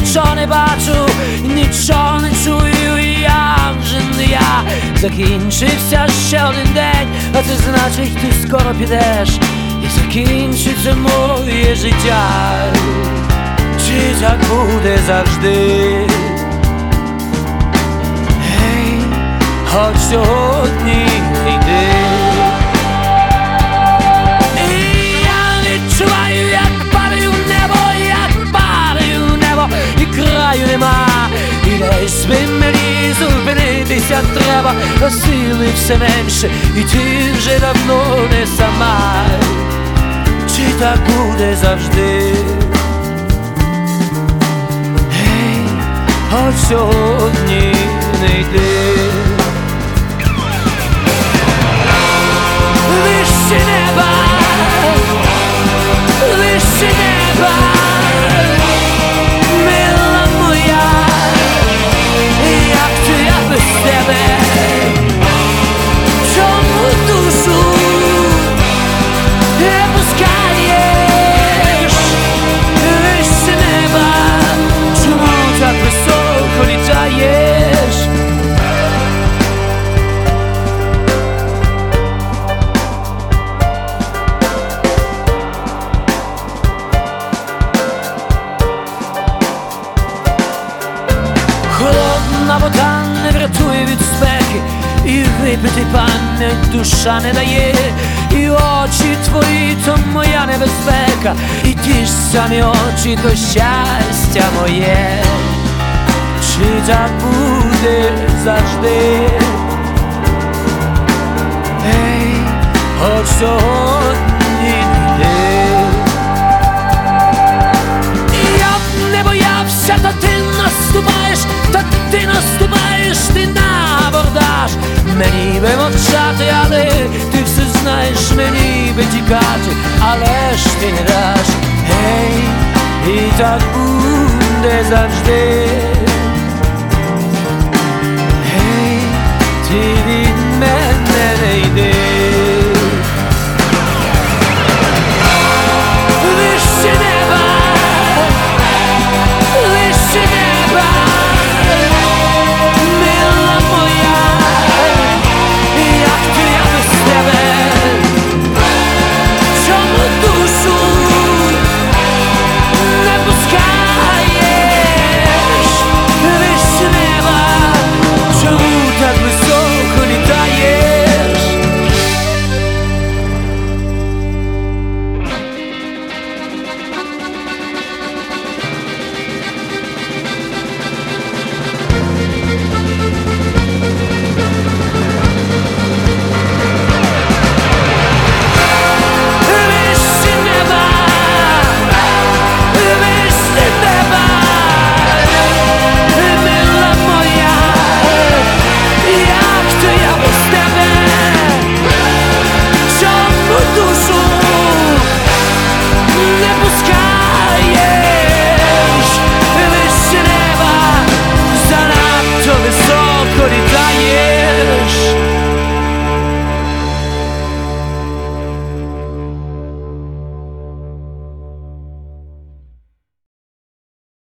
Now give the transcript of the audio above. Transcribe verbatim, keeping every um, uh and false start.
нічого не бачу, нічого не чую, і я вже не я. Закінчився ще один день, а це значить, ти скоро підеш, і закінчиться моє життя. Чи так буде завжди? Гей, хоч сьогодні не йди. І я відчуваю, як падаю в небо, як падаю в небо, і краю нема. І десь би мені зупинитися треба, а сили все менше, і ти вже давно не сама. Чи так буде завжди? Гей, хоч сьогодні не йди. Вище неба, вище неба, мила моя, як ти, я без тебе, чому душу не пускаєш? Вище неба, чому так високо літаєш? Холодна вода не врятує від спеки, і випити пам'ять душа не дає, і очі твої то моя небезпека, і ті ж самі очі то щастя моє. Чи так буде завжди? Ей, хоч сьогодні не йди. Я б не боявся, та ти наступаєш, та ти наступаєш, ти на абордаж. Мені би мовчати, але ти все знаєш, мені би тікати, але ж ти не даш. Гей, і так буде завжди.